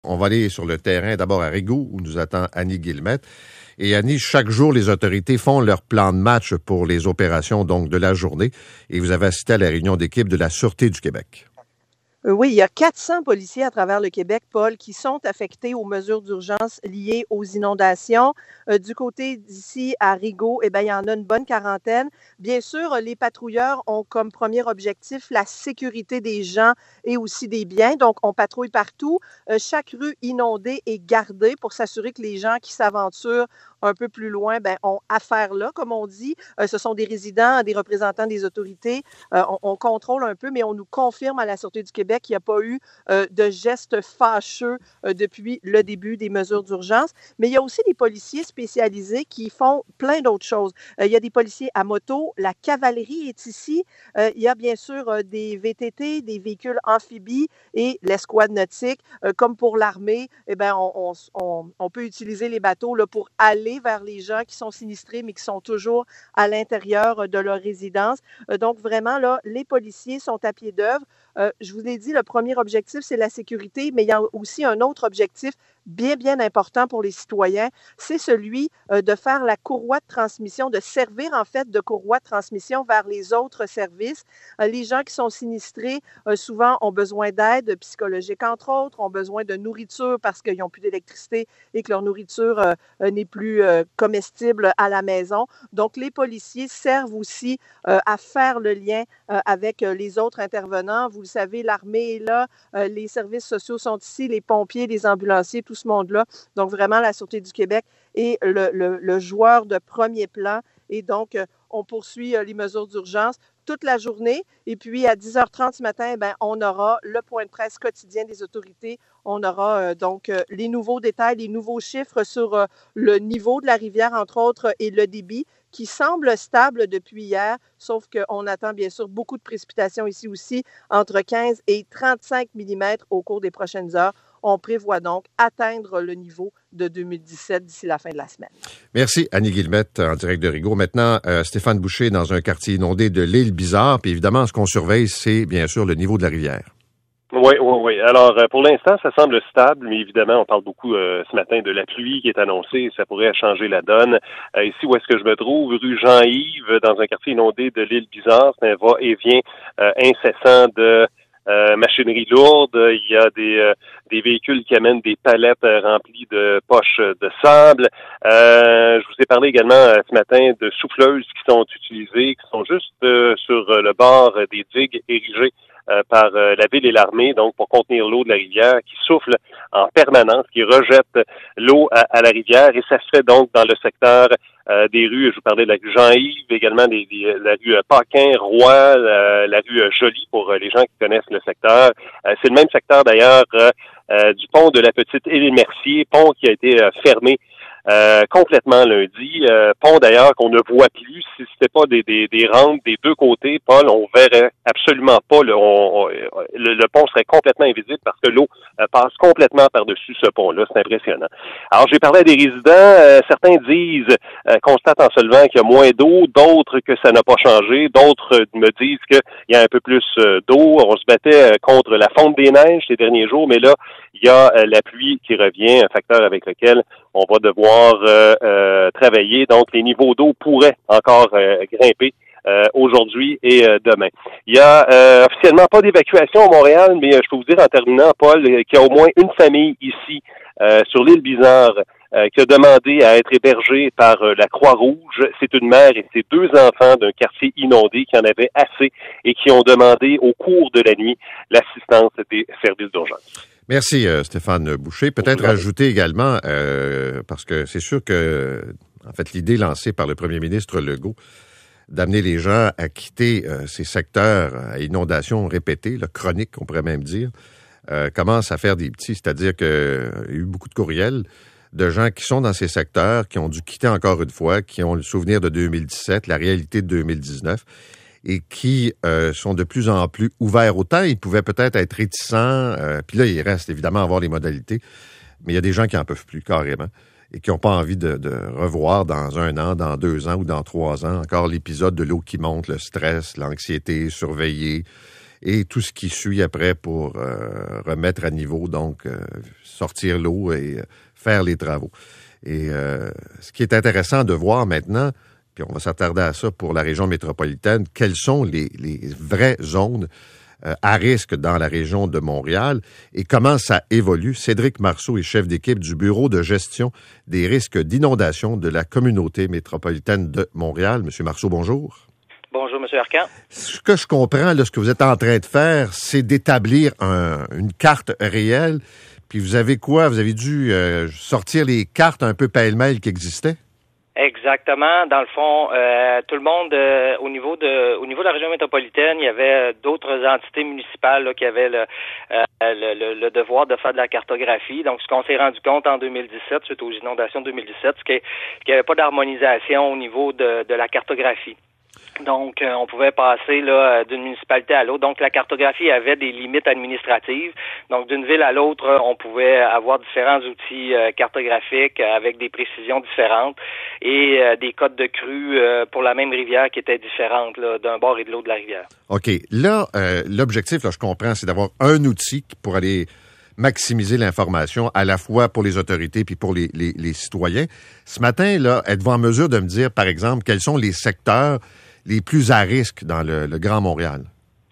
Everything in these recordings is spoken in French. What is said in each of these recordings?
On va aller sur le terrain d'abord à Rigaud où nous attend Annie Guillemette. Et Annie, chaque jour, les autorités font leur plan de match pour les opérations donc de la journée. Et vous avez assisté à la réunion d'équipe de la Sûreté du Québec. Oui, il y a 400 policiers à travers le Québec, Paul, qui sont affectés aux mesures d'urgence liées aux inondations. Du côté d'ici à Rigaud, eh bien, il y en a une bonne quarantaine. Bien sûr, les patrouilleurs ont comme premier objectif la sécurité des gens et aussi des biens. Donc, on patrouille partout. Chaque rue inondée est gardée pour s'assurer que les gens qui s'aventurent un peu plus loin ont affaire là, comme on dit. Ce sont des résidents, des représentants des autorités. On contrôle un peu, mais on nous confirme à la Sûreté du Québec qu'il n'y a pas eu de gestes fâcheux depuis le début des mesures d'urgence. Mais il y a aussi des policiers spécialisés qui font plein d'autres choses. Il y a des policiers à moto, la cavalerie est ici. Il y a bien sûr des VTT, des véhicules amphibies et l'escouade nautique. Comme pour l'armée, eh bien, on peut utiliser les bateaux là, pour aller vers les gens qui sont sinistrés, mais qui sont toujours à l'intérieur de leur résidence. Donc, vraiment, là, les policiers sont à pied d'œuvre. Je vous l'ai dit, le premier objectif, c'est la sécurité, mais il y a aussi un autre objectif bien important pour les citoyens, c'est celui de faire la courroie de transmission, de servir en fait de courroie de transmission vers les autres services. Les gens qui sont sinistrés, souvent ont besoin d'aide psychologique, entre autres, ont besoin de nourriture parce qu'ils n'ont plus d'électricité et que leur nourriture n'est plus comestible à la maison. Donc, les policiers servent aussi à faire le lien avec les autres intervenants. Vous le savez, l'armée est là, les services sociaux sont ici, les pompiers, les ambulanciers, tout ce monde-là. Donc, vraiment, la Sûreté du Québec est le joueur de premier plan. Et donc, on poursuit les mesures d'urgence toute la journée. Et puis, à 10h30 ce matin, on aura le point de presse quotidien des autorités. On aura donc les nouveaux détails, les nouveaux chiffres sur le niveau de la rivière, entre autres, et le débit, qui semble stable depuis hier, sauf qu'on attend bien sûr beaucoup de précipitations ici aussi, entre 15 et 35 mm au cours des prochaines heures. On prévoit donc atteindre le niveau de 2017 d'ici la fin de la semaine. Merci, Annie Guillemette, en direct de Rigaud. Maintenant, Stéphane Boucher, dans un quartier inondé de l'île Bizarre. Puis évidemment, ce qu'on surveille, c'est bien sûr le niveau de la rivière. Oui. Alors, pour l'instant, ça semble stable, mais évidemment, on parle beaucoup ce matin de la pluie qui est annoncée. Ça pourrait changer la donne. Ici, où est-ce que je me trouve? Rue Jean-Yves, dans un quartier inondé de l'île Bizarre. C'est un va-et-vient incessant de machinerie lourde. Il y a des véhicules qui amènent des palettes remplies de poches de sable. Je vous ai parlé également ce matin de souffleuses qui sont utilisées, qui sont juste sur le bord des digues érigées par la ville et l'armée, donc pour contenir l'eau de la rivière, qui souffle en permanence, qui rejette l'eau à la rivière, et ça se fait donc dans le secteur des rues, je vous parlais de la rue Jean-Yves, également la rue Paquin, Roy, la rue Joly pour les gens qui connaissent le secteur. C'est le même secteur d'ailleurs du pont de la Petite Île-Mercier, pont qui a été fermé complètement lundi. Pont d'ailleurs qu'on ne voit plus. Si c'était pas des rampes des deux côtés, Paul, on verrait absolument pas. Le pont serait complètement invisible parce que l'eau passe complètement par-dessus ce pont-là. C'est impressionnant. Alors, j'ai parlé à des résidents. Certains disent, constatent en se levant qu'il y a moins d'eau. D'autres que ça n'a pas changé. D'autres me disent qu'il y a un peu plus d'eau. On se battait contre la fonte des neiges ces derniers jours, mais là, il y a la pluie qui revient, un facteur avec lequel on va devoir travailler. Donc, les niveaux d'eau pourraient encore grimper aujourd'hui et demain. Il y a officiellement pas d'évacuation à Montréal, mais je peux vous dire en terminant, Paul, qu'il y a au moins une famille ici sur l'île Bizarre qui a demandé à être hébergée par la Croix-Rouge. C'est une mère et ses deux enfants d'un quartier inondé qui en avaient assez et qui ont demandé au cours de la nuit l'assistance des services d'urgence. Merci, Stéphane Boucher. Peut-être ajouter également, parce que c'est sûr que, en fait, l'idée lancée par le premier ministre Legault d'amener les gens à quitter ces secteurs à inondations répétées, là, chroniques, on pourrait même dire, commence à faire des petits. C'est-à-dire qu'il y a eu beaucoup de courriels de gens qui sont dans ces secteurs, qui ont dû quitter encore une fois, qui ont le souvenir de 2017, la réalité de 2019, et qui sont de plus en plus ouverts. Autant ils pouvaient peut-être être réticents, puis là, il reste évidemment à voir les modalités, mais il y a des gens qui n'en peuvent plus carrément et qui n'ont pas envie de revoir dans 1 an, dans 2 ans ou dans 3 ans encore l'épisode de l'eau qui monte, le stress, l'anxiété, surveiller. et tout ce qui suit après pour remettre à niveau, donc sortir l'eau et faire les travaux. Et ce qui est intéressant de voir maintenant, puis on va s'attarder à ça pour la région métropolitaine, quelles sont les vraies zones à risque dans la région de Montréal et comment ça évolue. Cédric Marceau est chef d'équipe du Bureau de gestion des risques d'inondation de la communauté métropolitaine de Montréal. Monsieur Marceau, bonjour. Bonjour, M. Arcan. Ce que je comprends, là, ce que vous êtes en train de faire, c'est d'établir une carte réelle. Puis vous avez quoi? Vous avez dû sortir les cartes un peu pêle-mêle qui existaient? Exactement. Dans le fond, tout le monde, au niveau de la région métropolitaine, il y avait d'autres entités municipales là, qui avaient le devoir de faire de la cartographie. Donc, ce qu'on s'est rendu compte en 2017, suite aux inondations de 2017, c'est qu'il n'y avait pas d'harmonisation au niveau de la cartographie. Donc, on pouvait passer là d'une municipalité à l'autre. Donc, la cartographie avait des limites administratives. Donc, d'une ville à l'autre, on pouvait avoir différents outils cartographiques avec des précisions différentes et des codes de crue pour la même rivière qui étaient différentes là, d'un bord et de l'autre de la rivière. OK. Là, l'objectif, là, je comprends, c'est d'avoir un outil pour aller maximiser l'information à la fois pour les autorités puis pour les citoyens. Ce matin, là, êtes-vous en mesure de me dire, par exemple, quels sont les secteurs les plus à risque dans le Grand Montréal?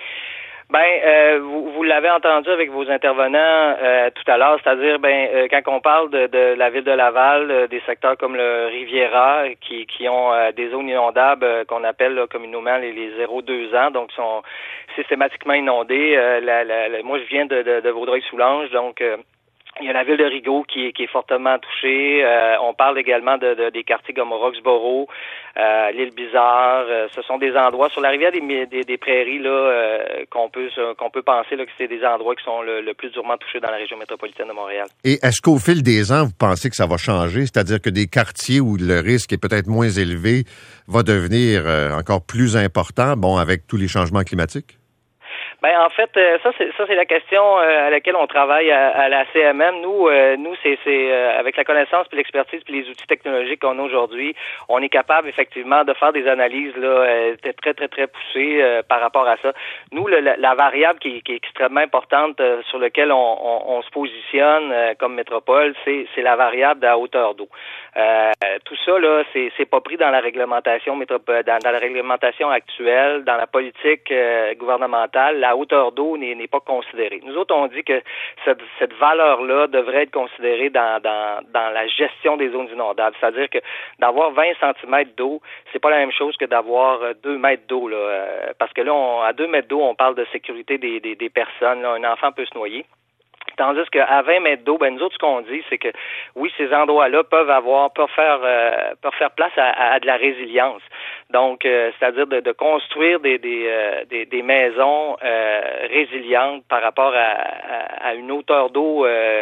Vous l'avez entendu avec vos intervenants tout à l'heure, c'est-à-dire quand on parle de la ville de Laval, des secteurs comme le Riviera qui ont des zones inondables qu'on appelle là, communément les 0-2 ans, donc sont systématiquement inondés. Moi, je viens de Vaudreuil-Soulanges, donc il y a la ville de Rigaud qui est fortement touchée. On parle également des quartiers comme Roxborough, l'île Bizarre. Ce sont des endroits sur la rivière des Prairies là qu'on peut penser là que c'est des endroits qui sont le plus durement touchés dans la région métropolitaine de Montréal. Et est-ce qu'au fil des ans, vous pensez que ça va changer? C'est-à-dire que des quartiers où le risque est peut-être moins élevé va devenir encore plus important, avec tous les changements climatiques? En fait, ça c'est la question à laquelle on travaille à la CMM. Nous c'est avec la connaissance puis l'expertise puis les outils technologiques qu'on a aujourd'hui, on est capable effectivement de faire des analyses là très très très poussées par rapport à ça. Nous la variable qui est extrêmement importante sur laquelle on se positionne comme métropole, c'est la variable de la hauteur d'eau. Tout ça là, c'est pas pris dans la réglementation dans la réglementation actuelle, dans la politique gouvernementale. La hauteur d'eau n'est pas considérée. Nous autres, on dit que cette valeur-là devrait être considérée dans la gestion des zones inondables. C'est-à-dire que d'avoir 20 cm d'eau, c'est pas la même chose que d'avoir 2 mètres d'eau, là. Parce que là, à 2 mètres d'eau, on parle de sécurité des personnes. Là. Un enfant peut se noyer. Tandis qu'à 20 mètres d'eau, nous autres, ce qu'on dit, c'est que oui, ces endroits-là peuvent faire place à de la résilience. Donc, c'est-à-dire de construire des maisons résilientes par rapport à une hauteur d'eau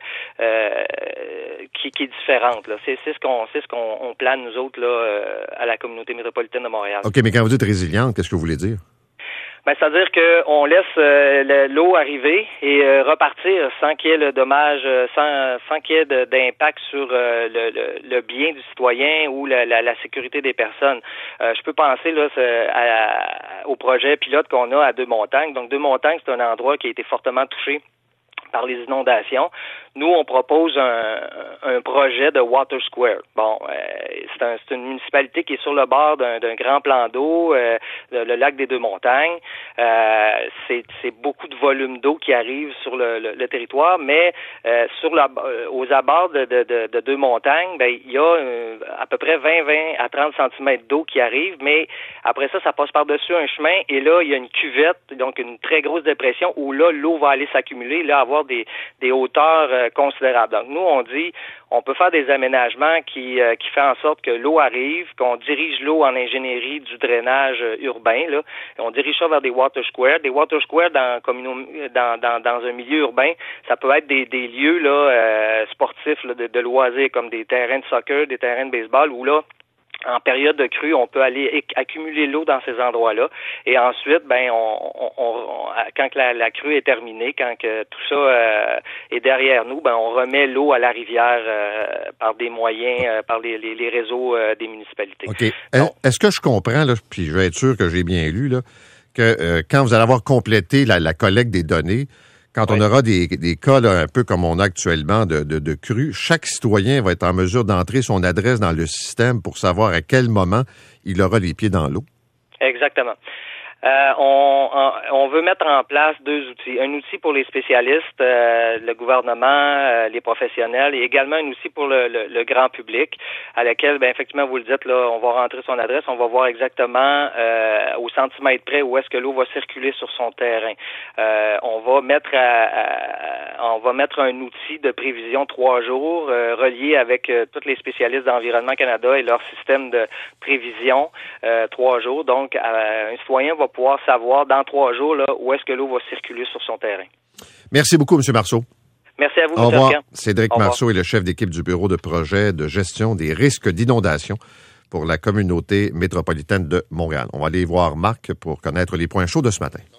qui est différente. Là. C'est ce qu'on plane nous autres là à la communauté métropolitaine de Montréal. OK, mais quand vous dites résiliente, qu'est-ce que vous voulez dire? C'est-à-dire qu'on laisse l'eau arriver et repartir sans qu'il y ait le dommage, sans qu'il y ait d'impact sur le bien du citoyen ou la sécurité des personnes. Je peux penser là au projet pilote qu'on a à Deux-Montagnes. Donc Deux-Montagnes, c'est un endroit qui a été fortement touché par les inondations. Nous, on propose un projet de Water Square. C'est une municipalité qui est sur le bord d'un grand plan d'eau, le lac des Deux-Montagnes. C'est beaucoup de volume d'eau qui arrive sur le territoire, mais aux abords de Deux-Montagnes, il y a à peu près 20 à 30 cm d'eau qui arrive, mais après ça passe par-dessus un chemin et là, il y a une cuvette, donc une très grosse dépression où là, l'eau va aller s'accumuler, là, avoir des hauteurs considérables. Donc, nous, on dit, on peut faire des aménagements qui fait en sorte que l'eau arrive, qu'on dirige l'eau en ingénierie du drainage urbain, là. On dirige ça vers des water squares. Des water squares dans un milieu urbain, ça peut être des lieux là sportifs là, de loisirs, comme des terrains de soccer, des terrains de baseball, où là, en période de crue, on peut aller accumuler l'eau dans ces endroits-là. Et ensuite, quand la crue est terminée, quand que tout ça est derrière nous, on remet l'eau à la rivière par des moyens, par les réseaux des municipalités. OK. Est-ce que je comprends, là, puis je vais être sûr que j'ai bien lu, là, que quand vous allez avoir complété la collecte des données, quand on aura des cas là, un peu comme on a actuellement de crues, chaque citoyen va être en mesure d'entrer son adresse dans le système pour savoir à quel moment il aura les pieds dans l'eau. Exactement. On veut mettre en place 2 outils. Un outil pour les spécialistes, le gouvernement, les professionnels, et également un outil pour le grand public, à laquelle, effectivement, vous le dites, là, on va rentrer son adresse, on va voir exactement au centimètre près où est-ce que l'eau va circuler sur son terrain. On va mettre un outil de prévision 3 jours relié avec tous les spécialistes d'Environnement Canada et leur système de prévision 3 jours. Donc, un citoyen va pouvoir savoir dans 3 jours là, où est-ce que l'eau va circuler sur son terrain. Merci beaucoup, M. Marceau. Merci à vous, M. Arcan. Cédric Marceau est le chef d'équipe du Bureau de projet de gestion des risques d'inondation pour la communauté métropolitaine de Montréal. On va aller voir Marc pour connaître les points chauds de ce matin.